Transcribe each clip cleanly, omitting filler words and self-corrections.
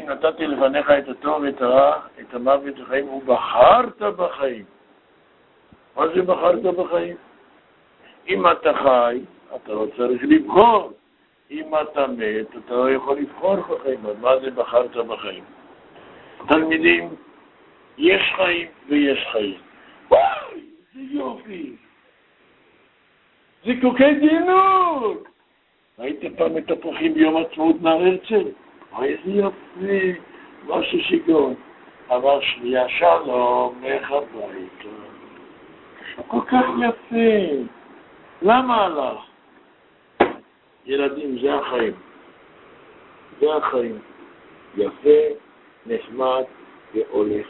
אלוקים נתתי לפניך את הטוב ואת הרע, את המוות וחיים, ובחרת בחיים. מה זה בחרת בחיים? אם אתה חי, אתה לא צריך לבחור. אם אתה מת, אתה לא יכול לבחור בחיים. מה זה בחרת בחיים? תלמידים, יש חיים ויש חיים. וואי, זה יופי. זה קוקי דינוק. ראיתם פעם את הפרחים ביום עצמאות נהר הרצל? איזה יופי, משהו שיגעון. אמר שנייה שלום, לך הביתה. כל כך יפה. למה הלך? ילדים, זה החיים. זה החיים. יפה, נחמד והולך.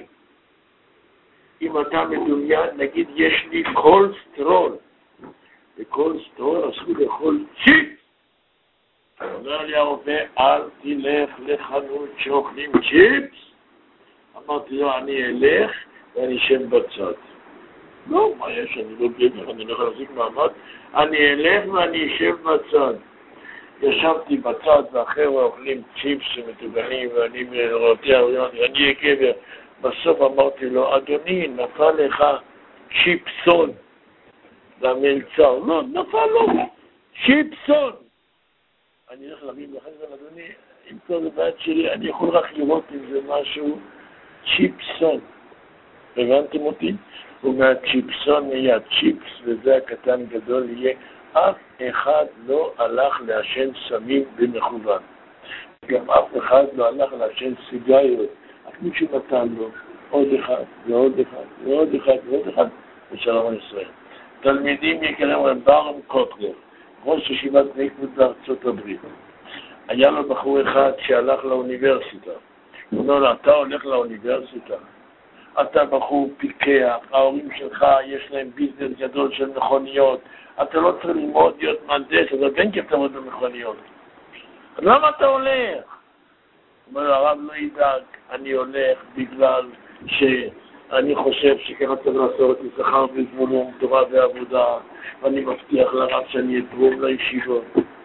אם אתה מדומיין, נגיד יש לי קולסטרול. וקולסטרול אסור לאכול צ'יפס. אומר לי הרופא, אל תלך לחנות שאוכלים צ'יפס. אמרתי לו, אני אלך ואני אשב בצד. לא, מה יש? אני לא גבר, אני לא יכול להחזיק מעמד. אני אלך ואני אשב בצד. ישבתי בצד ואחרי אוכלים צ'יפס שמטוגנים ואני מרותי הריון, אני אהיה גבר. בסוף אמרתי לו, אדוני, נפל לך צ'יפסון למלצר. לא, נפל לו צ'יפסון. אני הולך להביא לחזר, אדוני, עם כל הבית שלי, אני יכול רק לראות אם זה משהו צ'יפסון. הבנתם אותי? ומהצ'יפסון נהיה צ'יפס, וזה הקטן גדול יהיה. אף אחד לא הלך לעשן סמים במכוון. גם אף אחד לא הלך לעשן סיגריות. רק מישהו נתן לו עוד אחד ועוד אחד ועוד אחד ועוד אחד, ושלום על ישראל. תלמידים יקרים רב ברם קוטלר, ראש ישיבת ליכוד בארצות הברית. היה לו בחור אחד שהלך לאוניברסיטה. הוא אומר לו, אתה הולך לאוניברסיטה, אתה בחור פיקח, ההורים שלך יש להם ביזנס גדול של מכוניות, אתה לא צריך ללמוד להיות מהנדס, אתה כן כיף תעמוד במכוניות. למה אתה הולך? הוא אומר לו, הרב לא ידאג, אני הולך בגלל שאני חושב שככה צריך לעשות לי שכר וזבולון, תורה ועבודה, ואני מבטיח לרב שאני אתרום לישיבות.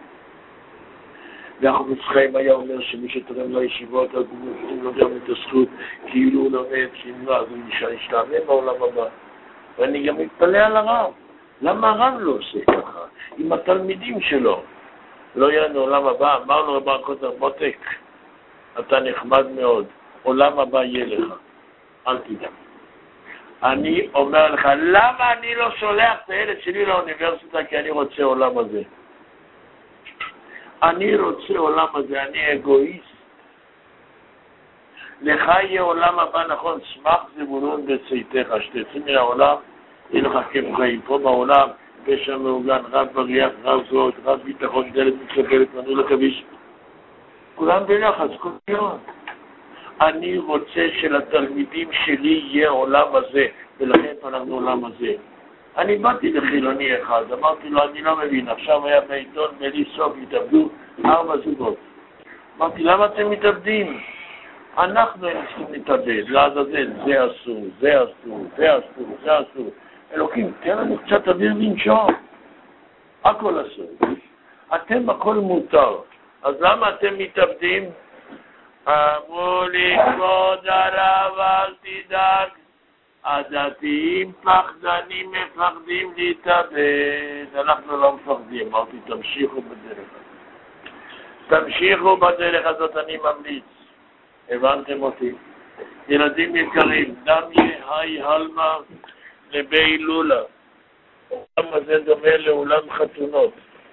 ואחוז חיים היה אומר שמי שתרם לישיבות, אז הוא לא גם את הזכות, כאילו הוא לומד, שאם לא, אז הוא ישתעמם בעולם הבא. ואני גם מתפלא על הרב. למה הרב לא עושה ככה? עם התלמידים שלו. לא יהיה לנו עולם הבא, אמר לו רב קוטלר, מותק, אתה נחמד מאוד, עולם הבא יהיה לך, אל תדע. אני אומר לך, למה אני לא שולח את הילד שלי לאוניברסיטה? כי אני רוצה עולם הזה. אני רוצה עולם הזה, אני אגואיסט. לך יהיה עולם הבא, נכון, שמח זבולון בצאתך, שתצא מן העולם, יהיה לך כיף חיים. פה בעולם, פשע מעוגן, רב בריח, רב זרועות, רב ביטחון, דלת מתקבלת, מנעול הכביש. כולם בלחץ, כל יום. אני רוצה שלתלמידים שלי יהיה עולם הזה, ולכן אנחנו עולם הזה. אני באתי לחילוני אחד, אמרתי לו, אני לא מבין, עכשיו היה בעיתון בלי סוף, התאבדו 4 זוגות. אמרתי, למה אתם מתאבדים? אנחנו צריכים להתאבד, לעזאזל, זה אסור, זה אסור, זה אסור, זה אסור. אלוקים, תן לנו קצת אוויר לנשום. הכל אסור. אתם הכל מותר. אז למה אתם מתאבדים? אמרו לי, כבוד הרב, אל תדאג. הדתיים פחדנים מפחדים להתאבד. אנחנו לא מפחדים. אמרתי, תמשיכו בדרך. תמשיכו בדרך הזאת, אני ממליץ. הבנתם אותי? ילדים יקרים, דמי היי הלמה לבי לולה. העולם הזה דומה לאולם חתונות.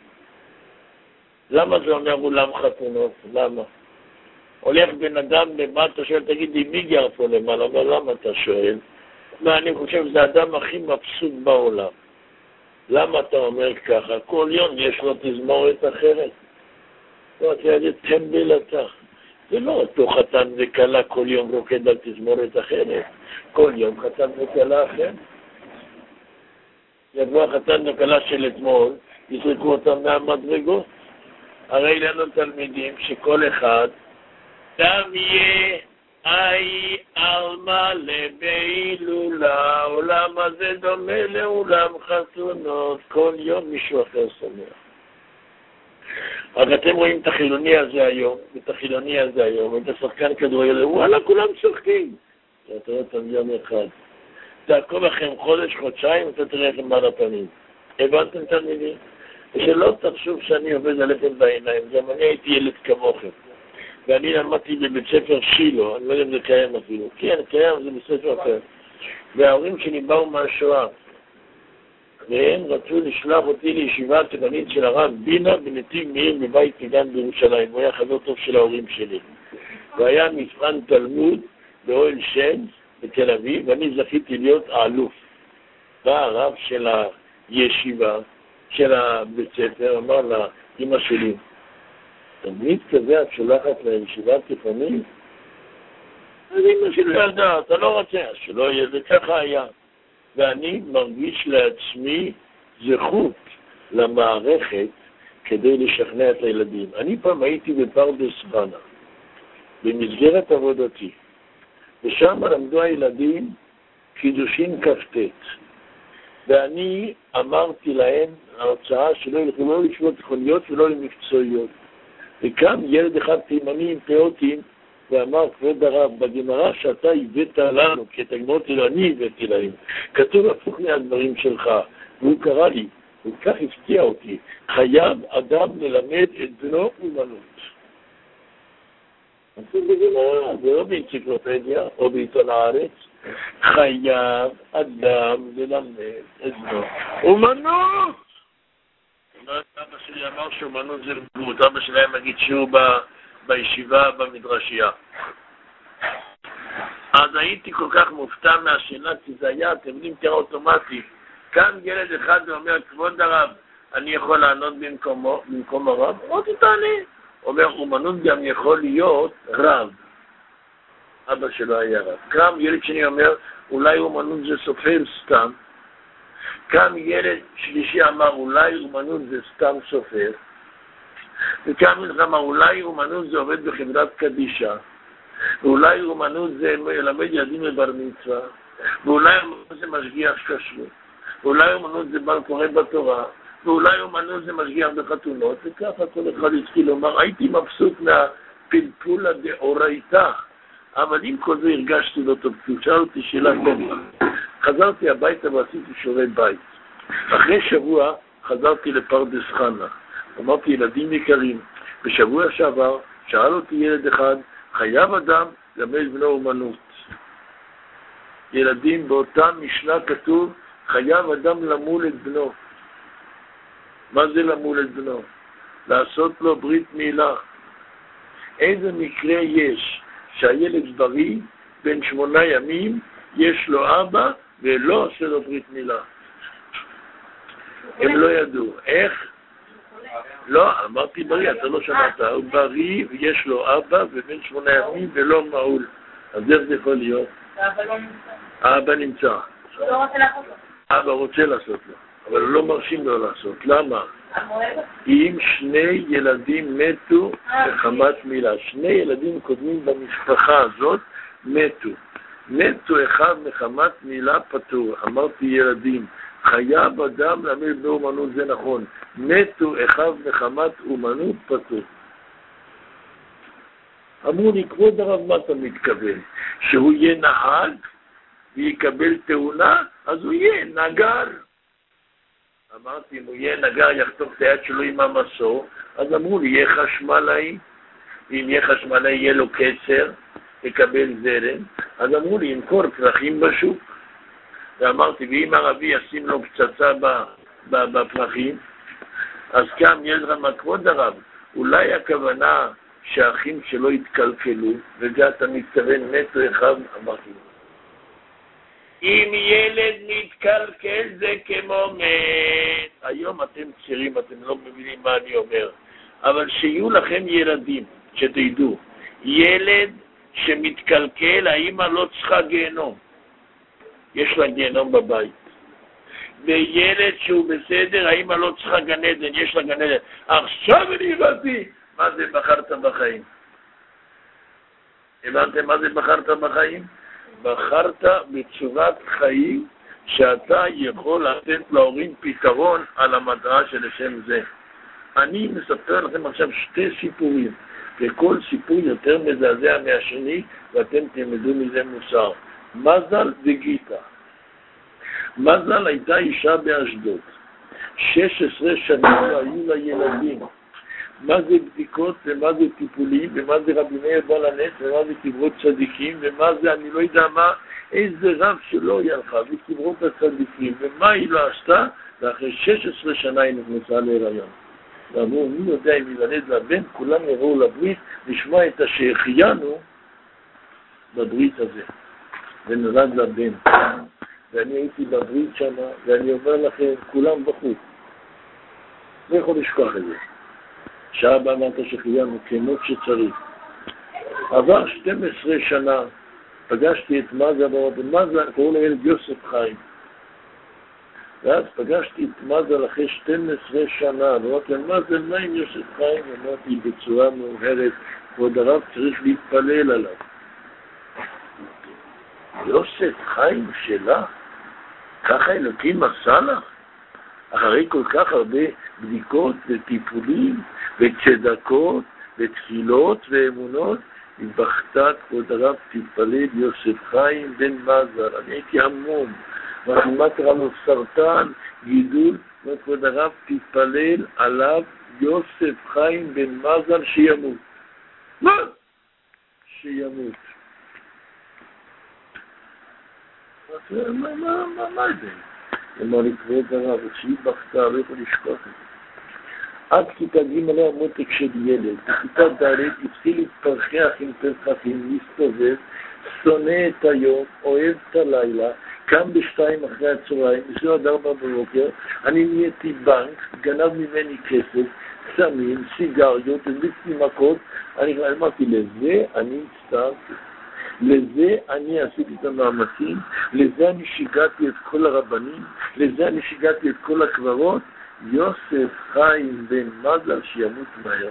למה זה אומר אולם חתונות? למה? הולך בן אדם למטה, שואל, תגיד לי, מי גר פה למעלה? אבל למה אתה שואל? אני חושב שזה האדם הכי מבסוט בעולם. למה אתה אומר ככה? כל יום יש לו תזמורת אחרת. לא, אתה יודע, טמבל אתה. זה לא אותו חתן וקלה כל יום רוקד על תזמורת אחרת. כל יום חתן וקלה אחרת. יבוא החתן וקלה של אתמול, יזרקו אותם מהמדרגות. הרי לנו תלמידים שכל אחד דמיה אי אלמה לבי לולה, העולם הזה דומה לעולם חתונות, כל יום מישהו אחר שמח. אז אתם רואים את החילוני הזה היום, ואת החילוני הזה היום, ואת השחקן כדורגל, וואלה, כולם צוחקים. אתה רואה אותם יום אחד. תעקוב לכם חודש, חודשיים, אתה תראה לכם מעל הפנים. הבנתם תלמידים? ושלא תחשוב שאני עובד עליכם בעיניים, גם אני הייתי ילד כמוכם. ואני למדתי בבית ספר שילו, אני לא יודע אם זה קיים אפילו. כן, קיים, זה בספר אחר. וההורים שלי באו מהשואה, והם רצו לשלוח אותי לישיבה תיכונית של הרב בינה בנתיב מאיר בבית וגן בירושלים. הוא היה חבר טוב של ההורים שלי. והיה מבחן תלמוד באוהל שם בתל אביב, ואני זכיתי להיות האלוף. בא הרב של הישיבה, של הבית ספר, אמר לה, אמא שלי, תלמיד כזה את שולחת לישיבה תיכונית? אז אמא שלי ילדה, אתה לא רוצה, שלא יהיה, וככה היה. ואני מרגיש לעצמי זכות למערכת כדי לשכנע את הילדים. אני פעם הייתי בפרדס חנה, במסגרת עבודתי, ושם למדו הילדים קידושין כ"ט. ואני אמרתי להם הרצאה שלא ילכו לא לישיבות תיכוניות ולא למקצועיות. וקם ילד אחד תימני עם פאותים ואמר, כבוד הרב, בגמרא שאתה הבאת לנו, כי את הגמרות אלו אני הבאתי להם, כתוב הפוך מהדברים שלך. והוא קרא לי, וכך הפתיע אותי, חייב אדם ללמד את בנו אומנות. זה בגמרא, זה לא באנציקלופדיה או בעיתון הארץ. חייב אדם ללמד את בנו אומנות. אבא שלי אמר שאומנות זה לבגרות, אבא שלהם מגיד שהוא בישיבה במדרשייה. אז הייתי כל כך מופתע מהשאלה, כי זה היה, אתם יודעים, תראה אוטומטי. כאן ילד אחד ואומר, כבוד הרב, אני יכול לענות במקום הרב? אמרתי, תענה. אומר, אומנות גם יכול להיות רב. אבא שלו היה רב. קם ילד שני אומר, אולי אומנות זה סופר סתם. קם ילד שלישי אמר, אולי אומנות זה סתם סופר. וכאן אמר, אולי אומנות זה עובד בחברת קדישה. ואולי אומנות זה ילמד ילדים לבר מצווה. ואולי אומנות זה משגיח כשרות. ואולי אומנות זה בעל קורא בתורה. ואולי אומנות זה משגיח בחתונות. וככה כל אחד התחיל לומר, הייתי מבסוט מהפלפולה דאורייתא. אבל עם כל זה הרגשתי לא טוב. הוא שאל אותי שאלה טובה. חזרתי הביתה ועשיתי שיעורי בית. אחרי שבוע חזרתי לפרדס חנה. אמרתי, ילדים יקרים, בשבוע שעבר שאל אותי ילד אחד, חייב אדם ללמד בנו אומנות. ילדים, באותה משנה כתוב, חייב אדם למול את בנו. מה זה למול את בנו? לעשות לו ברית מילה. איזה מקרה יש שהילד בריא, בן 8 ימים, יש לו אבא ולא עושה לו ברית מילה? הם לא ידעו. איך? לא, אמרתי בריא, אתה לא שמעת. הוא בריא ויש לו אבא ובן 8 ימים ולא מעול. אז איך זה יכול להיות? האבא נמצא. הוא לא רוצה לעשות לו. אבא רוצה לעשות לו, אבל הוא לא מרשים לו לעשות. למה? אם 2 ילדים מתו בחמת מילה, 2 ילדים קודמים במשפחה הזאת מתו. מתו אחד מחמת מילה פטור. אמרתי ילדים, חייב אדם ללמד בנו אומנות, זה נכון. מתו אחד מחמת אומנות פטור. אמרו לי, כבוד הרב, מה אתה מתכוון? שהוא יהיה נהג ויקבל תאונה, אז הוא יהיה נגר. אמרתי, אם הוא יהיה נגר, יחתוך את היד שלו עם המסור, אז אמרו לי, יהיה חשמלאי, ואם יהיה חשמלאי יהיה לו קצר, יקבל זרם, אז אמרו לי, ימכור פרחים בשוק. ואמרתי, ואם ערבי ישים לו פצצה בפרחים, אז קם ילד רמה, כבוד הרב, אולי הכוונה שהאחים שלו יתקלקלו, וזה אתה מתכוון מתו אחד, אמרתי לו. אם ילד מתקלקל זה כמו מת. היום אתם צעירים, אתם לא מבינים מה אני אומר. אבל שיהיו לכם ילדים, שתדעו, ילד שמתקלקל, האמא לא צריכה גיהנום. יש לה גיהנום בבית. וילד שהוא בסדר, האמא לא צריכה גן עדן, יש לה גן עדן. עכשיו אני הבנתי מה זה בחרת בחיים. הבנתם מה זה בחרת בחיים? בחרת בצורת חיים שאתה יכול לתת להורים פתרון על המטרה שלשם זה. אני מספר לכם עכשיו שתי סיפורים, וכל סיפור יותר מזעזע מהשני, ואתם תלמדו מזה מוסר. מזל וגיטה. מזל הייתה אישה באשדוד. 16 שנים היו לה ילדים. מה זה בדיקות ומה זה טיפולים ומה זה רבי מאיר בעל הנס ומה זה קברות צדיקים ומה זה אני לא יודע מה, איזה רב שלא היא הלכה וקברות הצדיקים ומה היא לא עשתה, ואחרי 16 שנה היא נכנסה להיריון. ואמרו, מי יודע אם ילד לבן, כולם יבואו לברית לשמוע את השהחיינו בברית הזה. ונולד לבן. ואני הייתי בברית שמה, ואני אומר לכם, כולם בחוץ. לא יכול לשכוח את זה. שעה הבאה אמרת שחיינו כמות שצריך. עבר 12 שנה, פגשתי את מזה, ומזה קראו לילד יוסף חיים. ואז פגשתי את מזה אחרי 12 שנה, ואמרתי, מזה, מה עם יוסף חיים? אמרתי בצורה מאוחרת, כבוד הרב צריך להתפלל עליו. יוסף חיים שלה? ככה אלוקים עשה לך? אחרי כל כך הרבה בדיקות וטיפולים וצדקות ותפילות ואמונות, היא בכתה, כבוד הרב, תתפלל יוסף חיים בן מזל. אני הייתי המום. מה קרה לו? סרטן, גידול, כבוד הרב, תתפלל עליו יוסף חיים בן מזל שימות. מה? שימות. מה זה? אמר לי, כבוד הרב, שהיא בכתה, לא יכול לשכוח את זה. עד כיתה ג' עליה מותק של ילד, בכיתה ד' התחיל להתפרחח עם פרחחים, להסתובב, שונא את היום, אוהב את הלילה, קם ב2 אחרי הצהריים, בשביל עד 4 בבוקר, אני נהייתי בנק, גנב ממני כסף, סמים, סיגריות, הדליק לי מכות, אני אמרתי, לזה אני הצטרפתי. לזה אני עשיתי את המאמצים, לזה אני שיגעתי את כל הרבנים, לזה אני שיגעתי את כל הקברות, יוסף חיים בן מזל שימות מהר.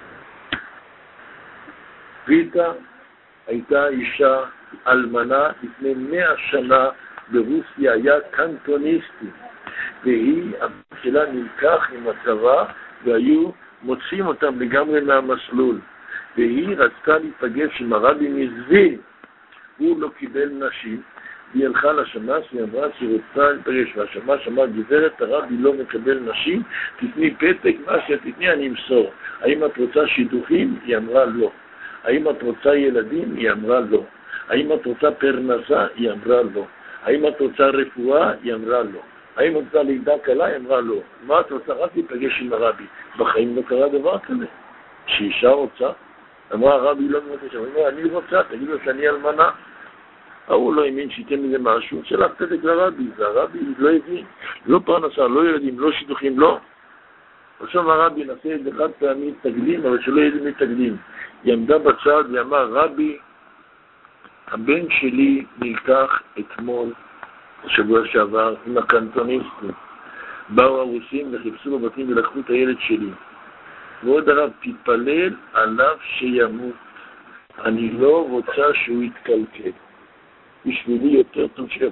ריטה הייתה אישה אלמנה לפני 100 שנה ברוסיה, היה קנטוניסטי, והיא, הבן שלה נלקח עם הצבא, והיו מוצאים אותם לגמרי מהמסלול, והיא רצתה להיפגש עם הרבי מזוויל, הוא לא קיבל נשים, והיא הלכה לשמש, והיא אמרה שהיא רוצה להיפגש, והשמש אמר, גברת, הרבי לא מקבל נשים, תתני פתק, מה שתתני אני אמסור. האם את רוצה שידוכים? היא אמרה לא. האם את רוצה ילדים? היא אמרה לא. האם את רוצה פרנסה? היא אמרה לא. האם את רוצה רפואה? היא אמרה לא. האם את רוצה לידה קלה? היא אמרה לא. מה את רוצה? רק להיפגש עם הרבי. בחיים לא קרה דבר כזה. שאישה רוצה. אמרה הרבי לא מבקש, אני רוצה, תגיד לו שאני אלמנה. הוא לא האמין שייתן מזה משהו, שלח פתק לרבי, והרבי לא הבין, לא פרנסה, לא ילדים, לא שידוכים, לא. עכשיו הרבי נעשה את זה חד פעמי תקדים, אבל שלא יהיה לי תקדים. היא עמדה בצד ואמר, רבי, הבן שלי נלקח אתמול, שבוע שעבר, עם הקנטוניסטים. באו הרוסים וחיפשו בבתים ולקחו את הילד שלי. ועוד הרב, תתפלל עליו שימות. אני לא רוצה שהוא יתקלקל. בשבילי יותר טוב שימות.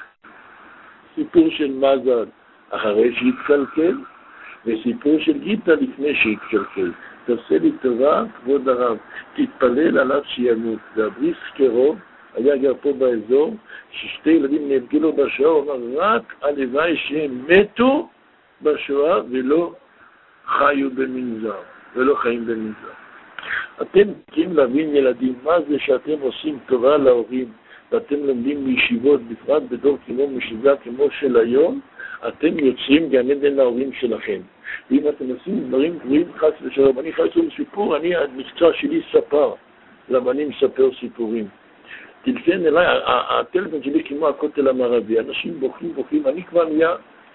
סיפור של מזל אחרי שהתקלקל, וסיפור של גיטה לפני שהתקלקל. תעשה לי טובה, כבוד הרב, תתפלל עליו שימות. והבריס קרוב היה גר פה באזור, ששתי ילדים נהרגו לו בשואה, הוא אמר, רק הלוואי שהם מתו בשואה ולא חיו במנזר, ולא חיים במנזר. אתם צריכים להבין ילדים, מה זה שאתם עושים טובה להורים, ואתם לומדים מישיבות, בפרט בדור כמו מישיבה כמו של היום, אתם יוצרים גן עדן להורים שלכם. ואם אתם עושים דברים גרועים חס ושלום, אני חייב לעשות סיפור, אני המקצוע שלי ספר, למה אני מספר סיפורים. תלפן אליי, הטלפון שלי כמו הכותל המערבי, אנשים בוכים, אני כבר נהיה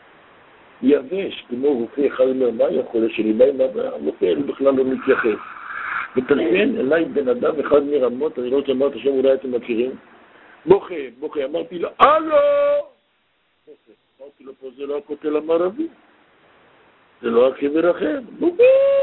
יבש, כמו רופא אחד אומר, מה יכול שלי, מה עם הרופא בכלל לא מתייחס. וטלפן אליי בן אדם אחד מרמות, אני לא רוצה לומר את השם, אולי אתם מכירים, בוכה, אמרתי לו, הלו! אמרתי לו, פה זה לא הכותל המערבי, זה לא הקבר אחר, בוכה.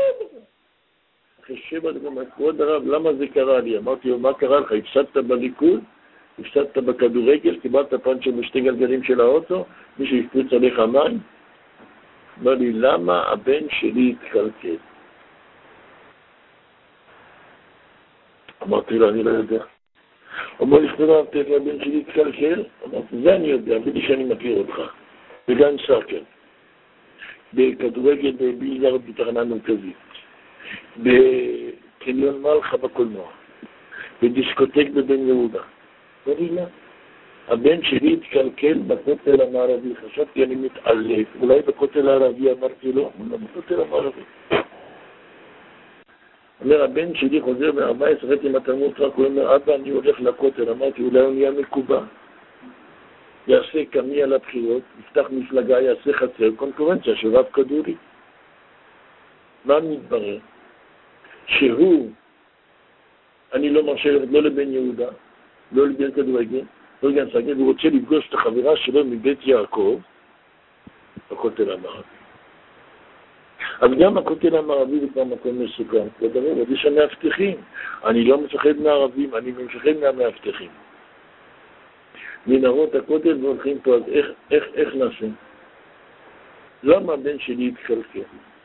אחרי 7 דקות, כבוד הרב, למה זה קרה לי? אמרתי לו, מה קרה לך? הפסדת בליכוד? הפסדת בכדורגל? קיבלת פאנצ'ר בשתי גלגלים של האוטו? מישהו הפריץ עליך מים? אומר לי, למה הבן שלי התקלקל? אמרתי לו, אני לא יודע. אומר לי, שאתה לא נתת לבן שלי התקלקל? אמרתי, זה אני יודע, בלי שאני מכיר אותך. בגן סאקר. בכדורגל בביליארד בתחנה מרכזית. בקניון מלכה בקולנוע. בדיסקוטק בבן יהודה. לא יודע. הבן שלי התקלקל בכותל המערבי. חשבתי, אני מתעלף. אולי בכותל הערבי אמרתי לו, לא, בכותל המערבי. אומר, הבן שלי חוזר ב-14, ראיתי עם התלמוד רק, הוא אומר, אבא, אני הולך לכותל. אמרתי, אולי הוא נהיה מקובע. יעשה קמי על הבחירות, יפתח מפלגה, יעשה חצר, קונקורנציה של רב כדורי. מה מתברר? שהוא, אני לא מרשה לא לבן יהודה, לא לבן כדורגל, לא לגן סגל, הוא רוצה לפגוש את החברה שלו מבית יעקב, בכותל המערבי. אבל גם הכותל המערבי זה כבר מקום מסוכן. לדבר, אז יש המאבטחים. אני לא מפחד מהערבים, אני מפחד מהמאבטחים. מנהרות הכותל והולכים פה, אז איך נעשה? למה הבן שלי התקלקל?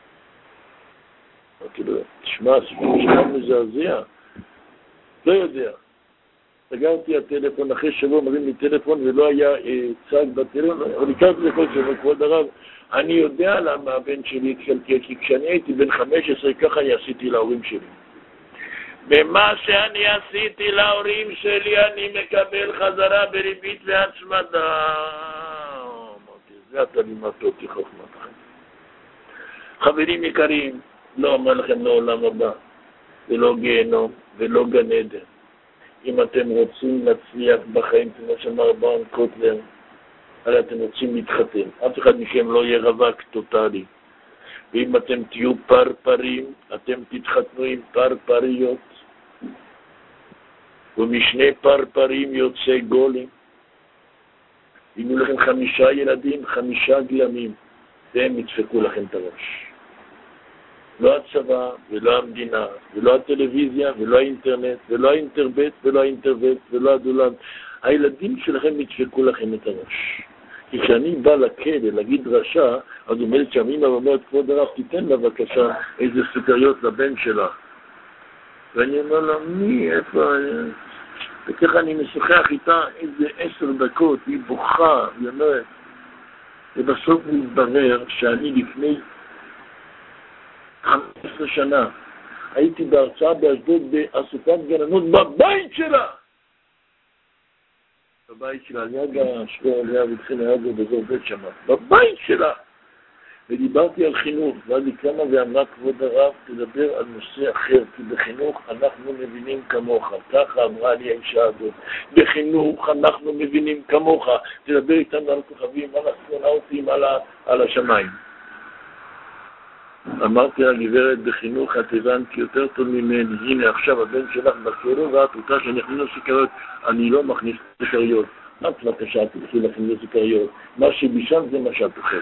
אמרתי לו, תשמע, סיפור שלנו מזעזע. לא יודע. סגרתי הטלפון, אחרי שבוע מרים לי טלפון ולא היה צג בטלפון, אבל הכרתי לכל שבוע, כבוד הרב, אני יודע למה הבן שלי התקלקל, כי כשאני הייתי בן 15, ככה אני עשיתי להורים שלי. במה שאני עשיתי להורים שלי, אני מקבל חזרה בריבית והצמדה. אמרתי, זה אתה לימדת אותי חוכמתכם. חברים יקרים, לא אומר לכם לעולם הבא, ולא גיהנום, ולא גן עדן. אם אתם רוצים להצליח בחיים, כמו שאמר ברן קוטלר, הרי אתם רוצים להתחתן. אף אחד מכם לא יהיה רווק טוטלי. ואם אתם תהיו פרפרים, אתם תתחתנו עם פרפריות. ומשני פרפרים יוצא גולים. אם יהיו לכם 5 ילדים, 5 גלמים, והם ידפקו לכם את הראש. לא הצבא, ולא המדינה, ולא הטלוויזיה, ולא האינטרנט, ולא האינטרבט, ולא האינטרבט, ולא הדולן. הילדים שלכם ידפקו לכם את הראש. כי כשאני בא לכלא להגיד דרשה, אז אומרת שהאמא אומרת, כבוד הרב, תיתן לה בבקשה איזה סוכריות לבן שלה. ואני אומר לה, מי, איפה? וככה אני משוחח איתה איזה 10 דקות, היא בוכה, היא אומרת. ובסוף מתברר שאני לפני 15 שנה הייתי בהרצאה באשדוד באסופת גננות בבית שלה. בבית שלה, ליד השכור עליה ותחיל היה זה בזור בית שמה, בבית שלה. ודיברתי על חינוך, ואז היא קמה ואמרה, כבוד הרב, תדבר על נושא אחר, כי בחינוך אנחנו מבינים כמוך. ככה אמרה לי האישה הזאת. בחינוך אנחנו מבינים כמוך. תדבר איתנו על כוכבים, על אסטרונאוטים, על השמיים. אמרתי לה, גברת, בחינוך את הבנת יותר טוב ממני. הנה עכשיו הבן שלך בכלא ואת רוצה שנכניס לו סוכריות. אני לא מכניס סוכריות. את בבקשה תלכי להכניס לו סוכריות. מה שבישל זה מה שאת אוכלת.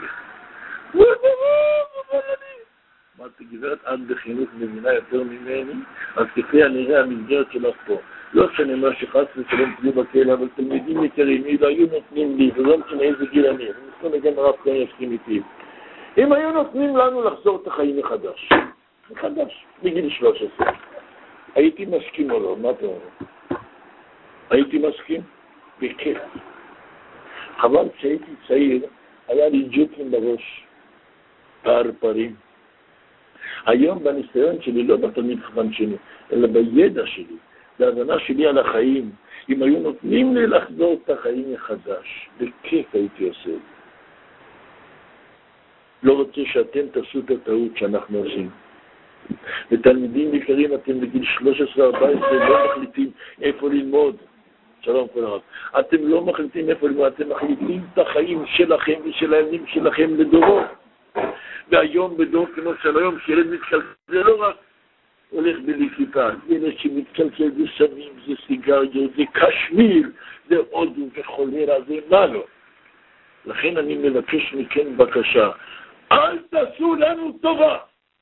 אמרתי, גברת, את בחינוך מבינה יותר ממני, אז כפי הנראה המסגרת שלך פה. לא שאני אומר שחס ושלום תהיו בכלא, אבל תלמידים יקרים, אם היו נותנים לי, ולא משנה איזה גיל אני, ומסכון לגן הרב כאן יסכים איתי. אם היו נותנים לנו לחזור את החיים מחדש, בגיל 13, הייתי מסכים או לא? מה אתה אומר? הייתי מסכים? בכיף. חבל כשהייתי צעיר, היה לי ג'וקים בראש, פרפרים. היום בניסיון שלי, לא בתלמיד חכם שלי, אלא בידע שלי, בהבנה שלי על החיים, אם היו נותנים לי לחזור את החיים מחדש, בכיף הייתי עושה. לא רוצה שאתם תעשו את הטעות שאנחנו עושים. ותלמידים יקרים, אתם בגיל 13-14 לא מחליטים איפה ללמוד. שלום כל הרב. אתם לא מחליטים איפה ללמוד, אתם מחליטים את החיים שלכם ושל הילדים שלכם לדורות. והיום בדור כמו של היום, שילד מתקלקל, זה לא רק הולך בלי כיפה. ילד שמתקלקל זה סמים, זה סיגריות, זה קשמיר, זה הודו וחולרה, זה מה לא. לכן אני מבקש מכם בקשה, אל תעשו לנו טובה.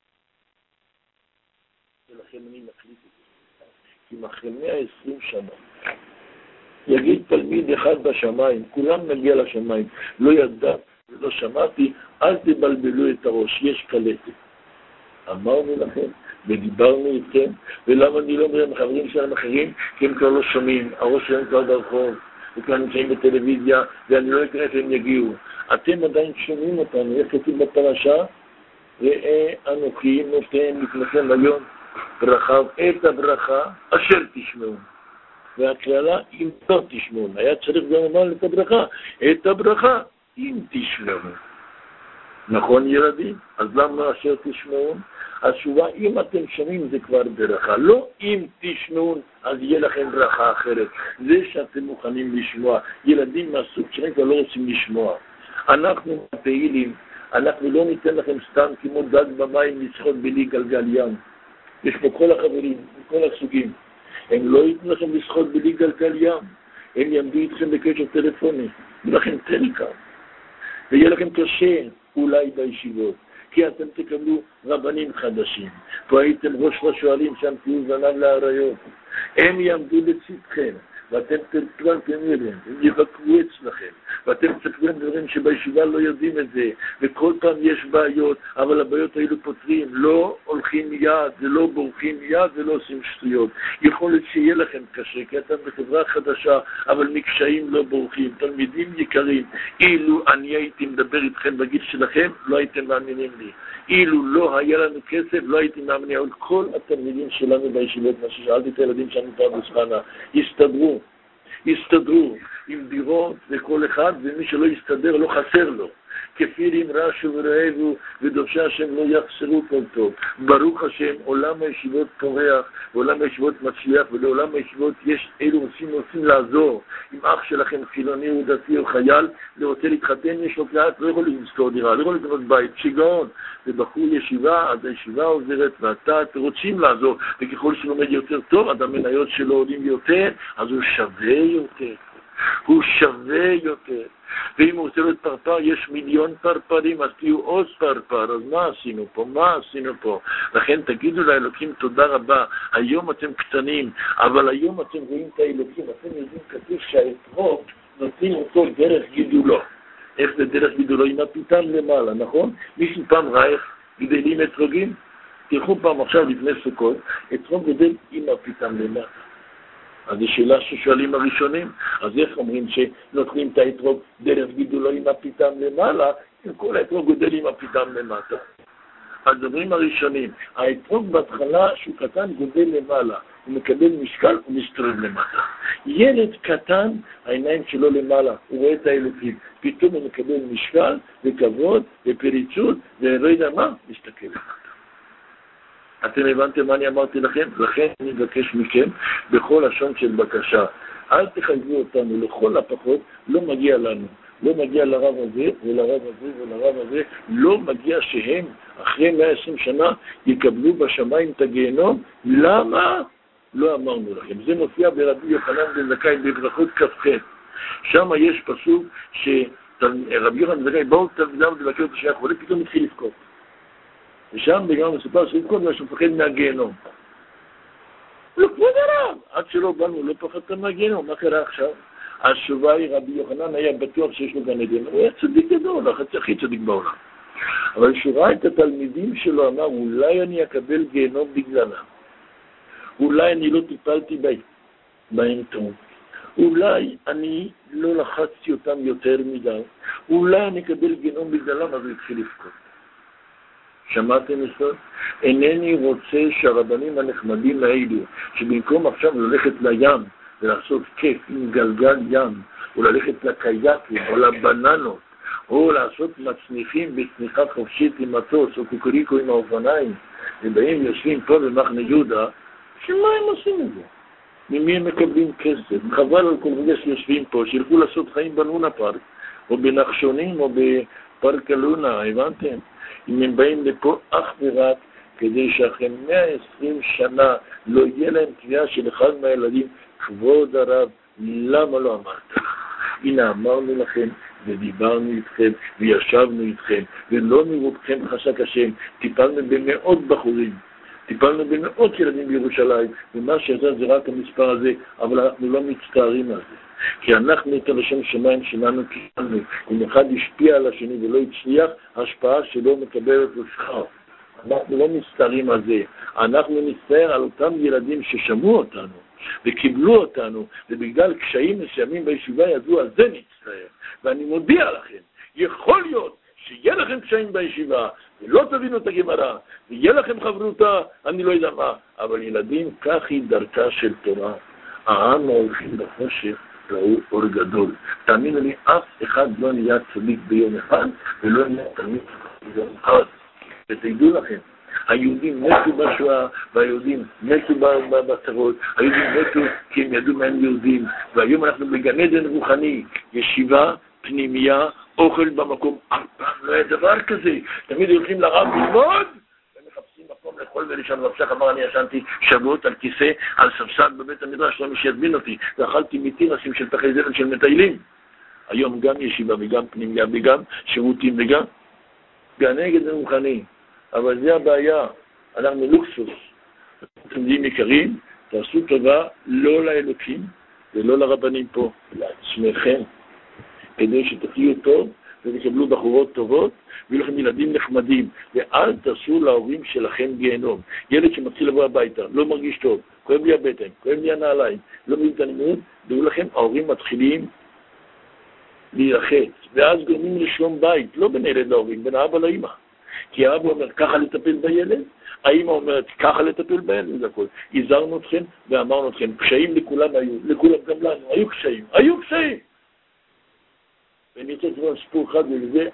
ולכן אני מחליט את זה. כי אחרי 120 שנה, יגיד תלמיד אחד בשמיים, כולם נגיע לשמיים, לא ידע ולא שמעתי, אל תבלבלו את הראש, יש קלטת. אמרנו לכם, ודיברנו איתכם, ולמה אני לא אומר עם חברים שלהם אחרים? כי הם כבר לא שומעים, הראש שלהם כבר ברחוב, וכבר נמצאים בטלוויזיה, ואני לא אקרא איפה הם יגיעו. אתם עדיין שומעים אותנו, איך כתוב בפרשה? ראה אנוכי נותן לפניכם היום ברכה, את הברכה אשר תשמעו. והכללה, אם לא תשמעו. היה צריך גם לומר את הברכה, את הברכה, אם תשמעו. נכון ילדים? אז למה אשר תשמעו? התשובה, אם אתם שומעים זה כבר ברכה. לא אם תשמעו, אז יהיה לכם ברכה אחרת. זה שאתם מוכנים לשמוע. ילדים מהסוג שלהם כבר לא רוצים לשמוע. אנחנו הפעילים, אנחנו לא ניתן לכם סתם כמו דג במים לשחות בלי גלגל ים. יש פה כל החברים, כל הסוגים. הם לא ייתנו לכם לשחות בלי גלגל ים. הם יעמדו איתכם בקשר טלפוני. יהיו לכם טליקה. ויהיה לכם קשה אולי בישיבות. כי אתם תקבלו רבנים חדשים. פה הייתם ראש השואלים שם תהיו זנב לאריות. הם יעמדו לצדכם. ואתם תלכו אליהם, הם יבקרו אצלכם, ואתם תספרו להם דברים שבישיבה לא יודעים את זה, וכל פעם יש בעיות, אבל הבעיות האלו פותרים, לא הולכים מיד, ולא בורחים מיד, ולא עושים שטויות. יכול להיות שיהיה לכם קשה, כי אתם בחברה חדשה, אבל מקשיים לא בורחים, תלמידים יקרים, אילו אני הייתי מדבר איתכם בגיל שלכם, לא הייתם מאמינים לי. אילו לא היה לנו כסף, לא הייתי מאמינים, אבל כל התלמידים שלנו בישיבות, מה ששאלתי את הילדים שלנו פעם בספנה, יסתדרו עם דירות וכל אחד, ומי שלא יסתדר לא חסר לו. כפי נמרשו ורעבו ודורשי השם לא יחסרו כל טוב. ברוך השם, עולם הישיבות פורח, ועולם הישיבות מצליח, ולעולם הישיבות יש אלו רוצים לעזור. אם אח שלכם חילוני או דתי או חייל, לא רוצה להתחתן, יש לו קלט, לא יכול לזכור דירה, לא יכול לקנות בית, שיגעון. ובחור ישיבה, אז הישיבה עוזרת, ואתה רוצים לעזור, וככל שלומד יותר טוב, אז המניות שלו עולים יותר, אז הוא שווה יותר. הוא שווה יותר. ואם הוא רוצה להיות פרפר, יש מיליון פרפרים, אז תהיו עוד פרפר, אז מה עשינו פה? לכן תגידו לאלוקים תודה רבה, היום אתם קטנים, אבל היום אתם רואים את האלוקים, אתם יודעים כתוב שהאתרוג נותנים אותו דרך גידולו. איך זה דרך גידולו? עם הפיתם למעלה, נכון? מישהו פעם ראה איך גדלים אתרוגים? תלכו פעם עכשיו לפני סוכות, אתרוג גדל עם הפיתם למעלה. אז זו שאלה ששואלים הראשונים, אז איך אומרים שנותנים את האתרוג דרך גידולו עם הפיתם למעלה, אם כל האתרוג גודל עם הפיתם למטה. אז אומרים הראשונים, האתרוג בהתחלה שהוא קטן גודל למעלה, הוא מקבל משקל ומסתובב למטה. ילד קטן, העיניים שלו למעלה, הוא רואה את האלוקים, פתאום הוא מקבל משקל וכבוד ופריצות, ולא יודע מה, מסתכל למטה. אתם הבנתם מה אני אמרתי לכם? לכן אני מבקש מכם בכל לשון של בקשה. אל תחייבו אותנו, לכל הפחות לא מגיע לנו. לא מגיע לרב הזה ולרב הזה ולרב הזה. לא מגיע שהם אחרי 120 שנה יקבלו בשמיים את הגיהנום. למה? לא אמרנו לכם. זה מופיע ברבי יוחנן בן זכאי בברכות כ"ח. שם יש פסוק שרבי יוחנן בן זכאי באו תלמידיו לבקר אותו שהיה חולה, פתאום התחיל לבכות. ושם בגלל מסופר שלבכות שהוא מפחד מהגיהנום. לא כבוד הרב, עד שלא באנו לא פחדת מהגיהנום, מה קרה עכשיו? התשובה היא רבי יוחנן היה בטוח שיש לו גן עדן, הוא היה צדיק גדול, הכי צדיק בעולם. אבל כשהוא ראה את התלמידים שלו אמר, אולי אני אקבל גיהנום בגללם, אולי אני לא טיפלתי בהם טוב, אולי אני לא לחצתי אותם יותר מדי, אולי אני אקבל גיהנום בגללם, אז הוא התחיל לבכות. שמעתם זאת? אינני רוצה שהרבנים הנחמדים האלו, שבמקום עכשיו ללכת לים ולעשות כיף עם גלגל ים, או ללכת לקייקים, או לבננות, או לעשות מצניחים בצניחה חופשית עם מטוס, או קוקוריקו עם האופניים, ובאים יושבים פה במחנה יהודה, שמה הם עושים את זה? ממי הם מקבלים כסף? חבל על כל רגע שיושבים פה, שילכו לעשות חיים בלונה פארק, או בנחשונים, או בפארק הלונה, הבנתם? אם הם באים לפה אך ורק כדי שאחרי 120 שנה לא יהיה להם קריאה של אחד מהילדים, כבוד הרב, למה לא אמרת? הנה אמרנו לכם ודיברנו איתכם וישבנו איתכם ולא מרובכם חשק השם, טיפלנו במאות בחורים, טיפלנו במאות ילדים בירושלים, ומה שעזר זה רק המספר הזה, אבל אנחנו לא מצטערים על זה. כי אנחנו את הלשם שמיים שלנו קיבלנו. אם אחד השפיע על השני ולא הצליח, ההשפעה שלו מקבלת לשכר. אנחנו לא מסתרים על זה, אנחנו נסתר על אותם ילדים ששמעו אותנו וקיבלו אותנו, ובגלל קשיים מסוימים בישיבה ידעו, על זה נסתר. ואני מודיע לכם, יכול להיות שיהיה לכם קשיים בישיבה, ולא תבינו את הגמרא, ויהיה לכם חברותה, אני לא יודע מה, אבל ילדים, כך היא דרכה של תורה. העם ההולכים בחושך ראו אור גדול. תאמינו לי, אף אחד לא נהיה צדיק ביום אחד, ולא נהיה תמיד ביום אחד. ותדעו לכם, היהודים מתו בשואה, והיהודים מתו בצרות, היהודים מתו כי הם ידעו מהם יהודים, והיום אנחנו בגן עדן רוחני, ישיבה, פנימייה, אוכל במקום, אף פעם לא היה דבר כזה. תמיד הולכים לרב ללמוד, ומחפשים מקום לאכול ולישון. רב שך אמר, אני ישנתי שבועות על כיסא, על ספסל בבית המדרש, לא מי שיזמין אותי, ואכלתי מתירסים של פחי זבל של מטיילים. היום גם ישיבה וגם פנימייה וגם שירותים וגם גן עדן רוחני. אבל זה הבעיה, אנחנו לוקסוס. תלמידים יקרים, תעשו טובה לא לאלוקים ולא לרבנים פה, לעצמכם, כדי שתחיו טוב ותקבלו בחורות טובות ויהיו לכם ילדים נחמדים, ואל תעשו להורים שלכם גיהנום. ילד שמתחיל לבוא הביתה, לא מרגיש טוב, כואב לי הבטן, כואב לי הנעליים, לא מבין את הלימוד, דעו לכם, ההורים מתחילים להילחץ, ואז גורמים לשלום בית, לא בין ילד להורים, בין האבא לאמא. כי האבא אומר ככה לטפל בילד, האמא אומרת ככה לטפל בילד, זה הכל. הזהרנו אתכם ואמרנו אתכם, קשיים לכולם היו, לכולם גם לנו, היו קשיים. ואני רוצה לספר סיפור אחד ולזה,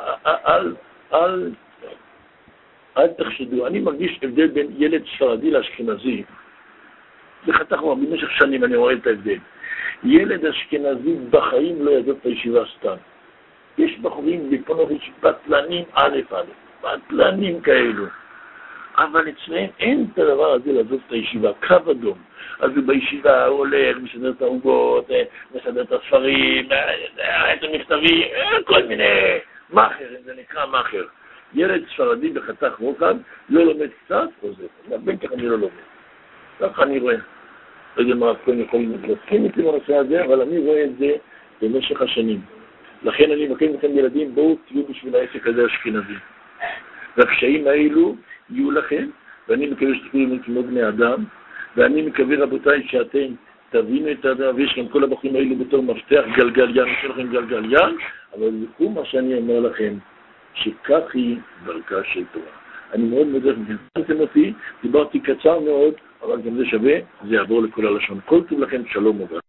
אל תחשדו. אני מרגיש הבדל בין ילד ספרדי לאשכנזי. זה חתך רב, במשך שנים אני רואה את ההבדל. ילד אשכנזי בחיים לא יעזוב את הישיבה סתם. יש בחורים בפונוביץ' בטלנים א', בטלנים כאלו. אבל אצלם אין את הדבר הזה לעזוב את הישיבה, קו אדום. אז הוא בישיבה, הוא הולך, מסדר את העוגות, מסדר את הספרים, את המכתבים, כל מיני מאחר, זה נקרא מאחר. ילד ספרדי בחתך רוקד, לא לומד קצת, עוזב. בין כך אני לא לומד. ככה אני רואה. לא יודע מה אתם יכולים להתלסקים איתי בנושא הזה, אבל אני רואה את זה במשך השנים. לכן אני מבקש לכם ילדים, בואו תהיו בשביל העסק הזה אשכנזי. והקשיים האלו יהיו לכם, ואני מקווה שתקבלו כמו בני אדם, ואני מקווה רבותיי שאתם תבינו את הדבר, ויש לכם כל הבחורים האלו בתור מפתח גלגליין, יש לכם גלגליין, אבל זה מה שאני אומר לכם, שכך היא דרכה של תורה. אני מאוד מודה לכם, תזמנתם אותי, דיברתי קצר מאוד, אבל גם זה שווה, זה יעבור לכל הלשון. כל טוב לכם, שלום וברכה.